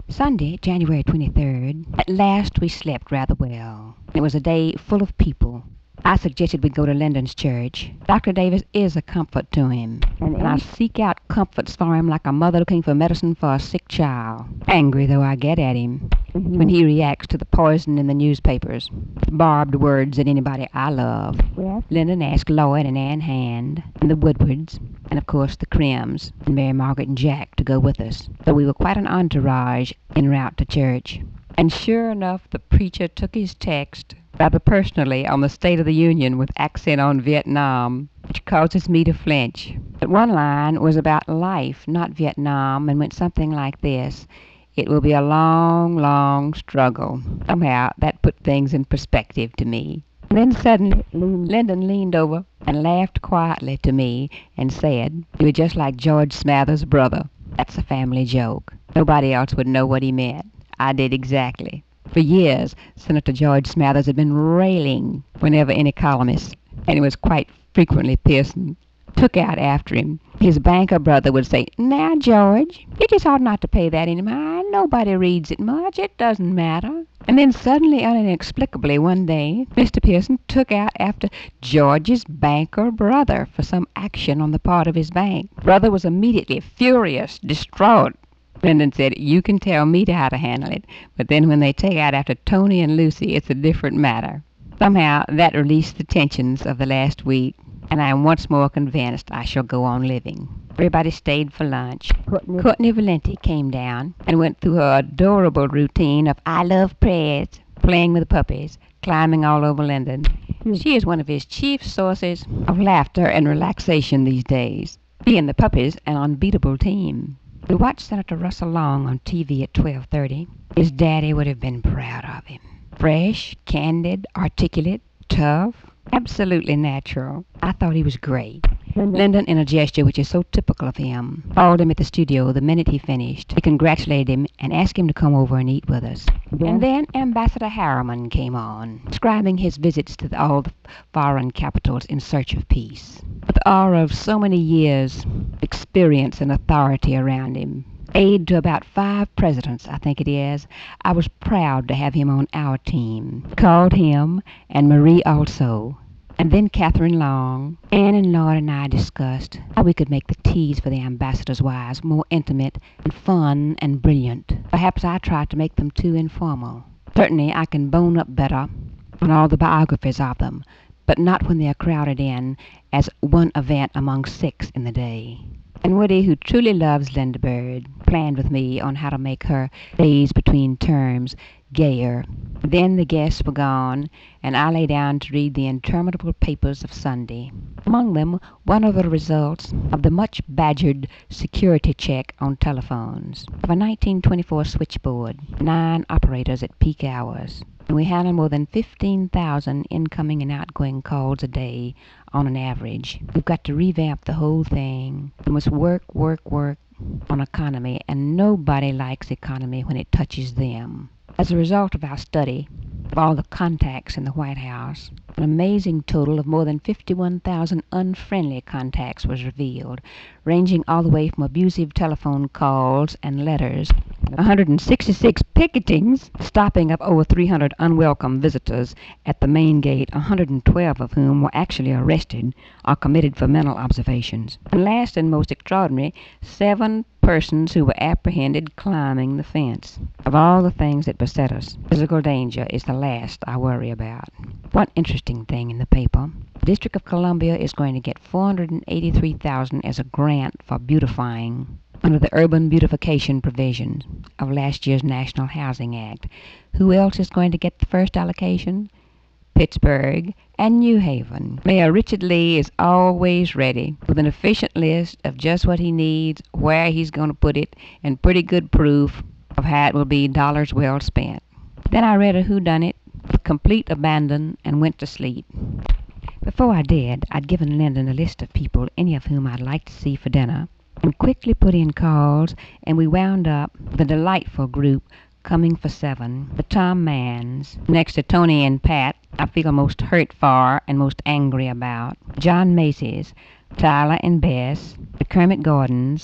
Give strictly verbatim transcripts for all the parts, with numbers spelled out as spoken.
Sunday, January twenty-third. At last we slept rather well. It was a day full of people. I suggested we go to Linden's church. Doctor Davis is a comfort to him, and I seek out comforts for him like a mother looking for medicine for a sick child. Angry though I get at him mm-hmm. when he reacts to the poison in the newspapers, barbed words at anybody I love. Yes. Linden asked Lloyd and Ann Hand and the Woodwards, and of course the Crims, and Mary Margaret and Jack to go with us. So we were quite an entourage en route to church. And sure enough, the preacher took his text rather personally on the State of the Union with accent on Vietnam, which causes me to flinch. But one line was about life, not Vietnam, and went something like this: "It will be a long, long struggle." Somehow that put things in perspective to me. And then suddenly Linden leaned over and laughed quietly to me and said, "You were just like George Smathers' brother." That's a family joke. Nobody else would know what he meant. I did exactly. For years, Senator George Smathers had been railing whenever any columnist, and it was quite frequently Pearson, took out after him. His banker brother would say, "Now, George, you just ought not to pay that any mind. Nobody reads it much. It doesn't matter." And then suddenly and inexplicably one day, Mister Pearson took out after George's banker brother for some action on the part of his bank. Brother was immediately furious, distraught. Linden said, "You can tell me how to handle it, but then when they take out after Tony and Lucy, it's a different matter." Somehow that released the tensions of the last week, and I am once more convinced I shall go on living. Everybody stayed for lunch. Courtney, Courtney Valenti came down and went through her adorable routine of "I love prayers," playing with the puppies, climbing all over Linden. She is one of his chief sources of laughter and relaxation these days. He and the puppies an unbeatable team. We watched Senator Russell Long on T V at twelve thirty. His daddy would have been proud of him. Fresh, candid, articulate, tough, absolutely natural. I thought he was great. Linden, in a gesture which is so typical of him, called him at the studio the minute he finished. He congratulated him and asked him to come over and eat with us. Yeah. And then Ambassador Harriman came on, describing his visits to the, all the foreign capitals in search of peace. With the aura of so many years' experience and authority around him, aide to about five presidents, I think it is, I was proud to have him on our team. Called him, and Marie also. And then Catherine Long, Ann and Lloyd and I discussed how we could make the teas for the ambassadors' wives more intimate and fun and brilliant. Perhaps I tried to make them too informal. Certainly I can bone up better on all the biographies of them, but not when they are crowded in as one event among six in the day. And Woody, who truly loves Linda Bird, planned with me on how to make her days between terms gayer. Then the guests were gone, and I lay down to read the interminable papers of Sunday. Among them, one of the results of the much badgered security check on telephones of a nineteen twenty-four switchboard, nine operators at peak hours. And we handle more than fifteen thousand incoming and outgoing calls a day on an average. We've got to revamp the whole thing. We must work, work, work on economy, and nobody likes economy when it touches them. As a result of our study of all the contacts in the White House, an amazing total of more than fifty-one thousand unfriendly contacts was revealed, ranging all the way from abusive telephone calls and letters, one hundred sixty-six picketings, stopping of over three hundred unwelcome visitors at the main gate, one hundred twelve of whom were actually arrested or committed for mental observations. And last and most extraordinary, seven persons who were apprehended climbing the fence. Of all the things that beset us, physical danger is the last I worry about. One interesting thing in the paper: the District of Columbia is going to get four hundred eighty-three thousand dollars as a grant for beautifying under the urban beautification provisions of last year's National Housing Act. Who else is going to get the first allocation? Pittsburgh and New Haven. Mayor Richard Lee is always ready with an efficient list of just what he needs, where he's going to put it, and pretty good proof of how it will be dollars well spent. Then I read a whodunit with complete abandon and went to sleep. Before I did, I'd given Linden a list of people, any of whom I'd like to see for dinner, and quickly put in calls, and we wound up with a delightful group coming for seven. The Tom Manns, next to Tony and Pat, I feel most hurt for and most angry about. John Macy's, Tyler and Bess, the Kermit Gordons,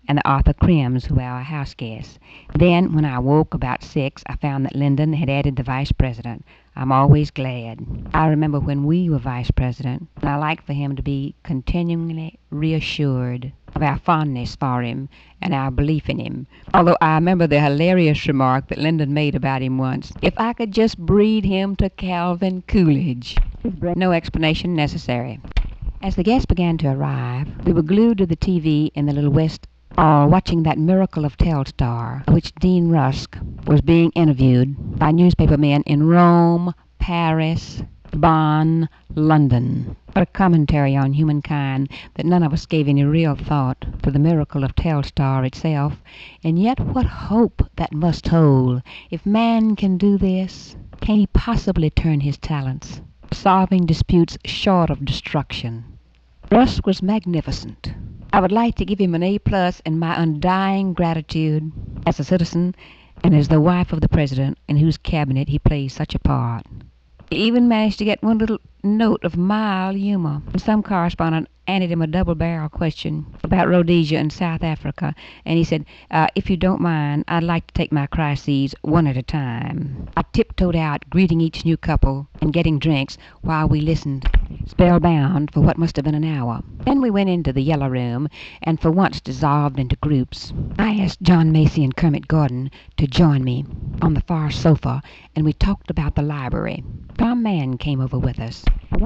and the Arthur Crims, who were our house guests. Then, when I woke about six, I found that Lyndon had added the vice president. I'm always glad. I remember when we were vice president, and I like for him to be continually reassured of our fondness for him and our belief in him. Although I remember the hilarious remark that Lyndon made about him once, if I could just breed him to Calvin Coolidge. No explanation necessary. As the guests began to arrive, we were glued to the T V in the Little West Hall watching that miracle of Telstar, which Dean Rusk was being interviewed by newspaper men in Rome, Paris, Bonn, London. What a commentary on humankind that none of us gave any real thought to the miracle of Telstar itself, and yet what hope that must hold. If man can do this, can he possibly turn his talents, solving disputes short of destruction? Rusk was magnificent. I would like to give him an A plus in my undying gratitude as a citizen and as the wife of the president in whose cabinet he plays such a part. He even managed to get one little note of mild humor when some correspondent handed him a double-barrel question about Rhodesia and South Africa, and he said, uh, if you don't mind, I'd like to take my crises one at a time. I tiptoed out, greeting each new couple and getting drinks while we listened, spellbound for what must have been an hour. Then we went into the yellow room and for once dissolved into groups. I asked John Macy and Kermit Gordon to join me on the far sofa, and we talked about the library. Tom Mann came over with us.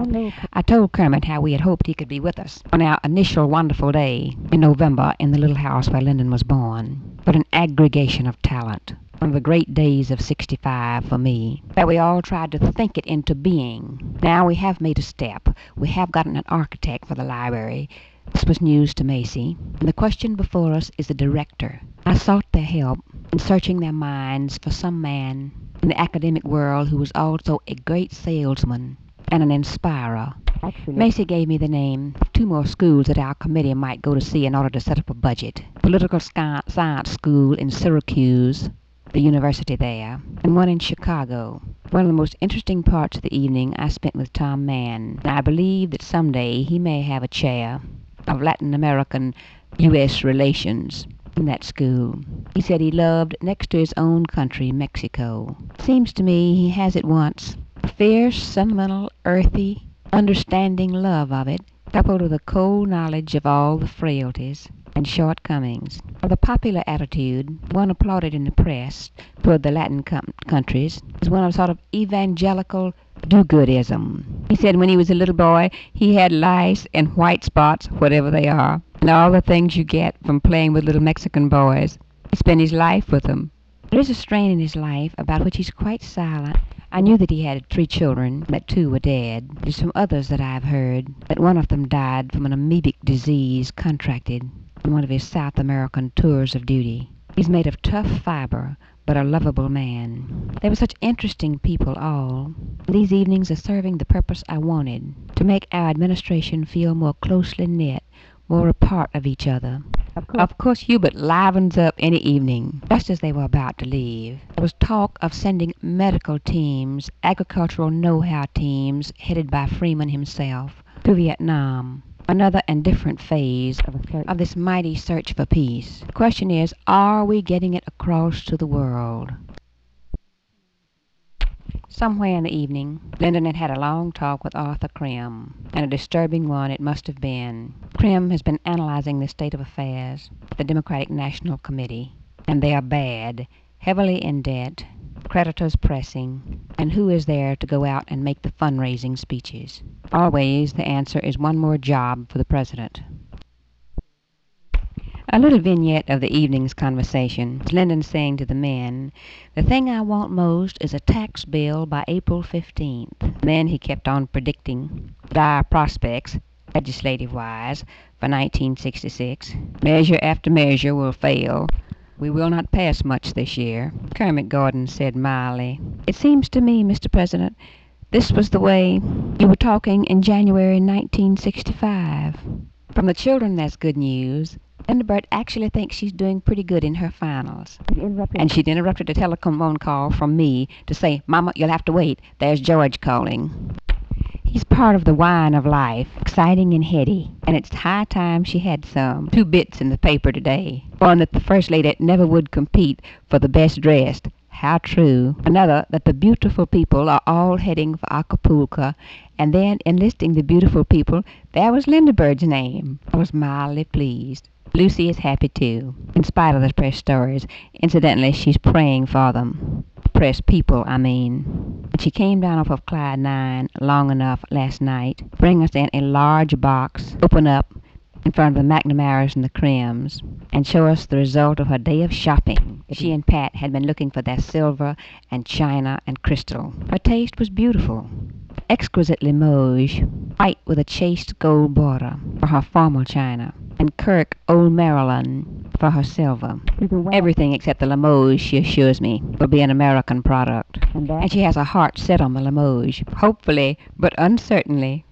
I told Kermit how we had hoped he could be with us on our initial wonderful day in November in the little house where Lyndon was born. What an aggregation of talent. One of the great days of sixty-five for me, that we all tried to think it into being. Now we have made a step. We have gotten an architect for the library. This was news to Macy, and the question before us is the director. I sought their help in searching their minds for some man in the academic world who was also a great salesman and an inspirer. Actually, Macy gave me the name of two more schools that our committee might go to see in order to set up a budget. Political sci- Science School in Syracuse, the university there, and one in Chicago. One of the most interesting parts of the evening I spent with Tom Mann, and I believe that someday he may have a chair of Latin American U S relations in that school. He said he loved, next to his own country, Mexico. Seems to me he has at once a fierce, sentimental, earthy, understanding love of it, coupled with a cold knowledge of all the frailties and shortcomings of the popular attitude one applauded in the press toward the Latin com- countries is one of sort of evangelical do-goodism. He said when he was a little boy, he had lice and white spots, whatever they are, and all the things you get from playing with little Mexican boys. He spent his life with them. There is a strain in his life about which he's quite silent. I knew that he had three children, that two were dead. There's from others that I've heard that one of them died from an amoebic disease contracted on one of his South American tours of duty. He's made of tough fiber, but a lovable man. They were such interesting people all. These evenings are serving the purpose I wanted, to make our administration feel more closely knit, more a part of each other. Of course, of course Hubert livens up any evening. Just as they were about to leave, there was talk of sending medical teams, agricultural know-how teams, headed by Freeman himself, to Vietnam. Another and different phase of, of this mighty search for peace. The question is, are we getting it across to the world? Somewhere in the evening, Lyndon had had a long talk with Arthur Crim, and a disturbing one it must have been. Crim has been analyzing the state of affairs at the Democratic National Committee, and they are bad, heavily in debt, creditors pressing, and who is there to go out and make the fundraising speeches? Always the answer is one more job for the president. A little vignette of the evening's conversation is Lyndon saying to the men, the thing I want most is a tax bill by April fifteenth. Then he kept on predicting dire prospects, legislative-wise, for nineteen sixty-six. Measure after measure will fail. We will not pass much this year. Kermit Gordon said mildly, it seems to me, Mister President, this was the way you were talking in January nineteen sixty-five. From the children, that's good news. Lindenberg actually thinks she's doing pretty good in her finals. And she'd interrupted a telephone call from me to say, Mama, you'll have to wait. There's George calling. He's part of the wine of life, exciting and heady, and it's high time she had some. Two bits in the paper today. One, that the First Lady never would compete for the best dressed. How true. Another, that the beautiful people are all heading for Acapulco, and then enlisting the beautiful people, there was Linda Bird's name. I was mildly pleased. Lucy is happy too, in spite of the press stories. Incidentally, she's praying for them. Press people, I mean. When she came down off of Clyde nine long enough last night, bring us in a large box, open up in front of the McNamara's and the Crims, and show us the result of her day of shopping. She and Pat had been looking for their silver and china and crystal. Her taste was beautiful. Exquisite Limoges, white with a chased gold border, for her formal china, and Kirk Old Maryland for her silver. Everything except the Limoges, she assures me, will be an American product. And she has her heart set on the Limoges, hopefully, but uncertainly.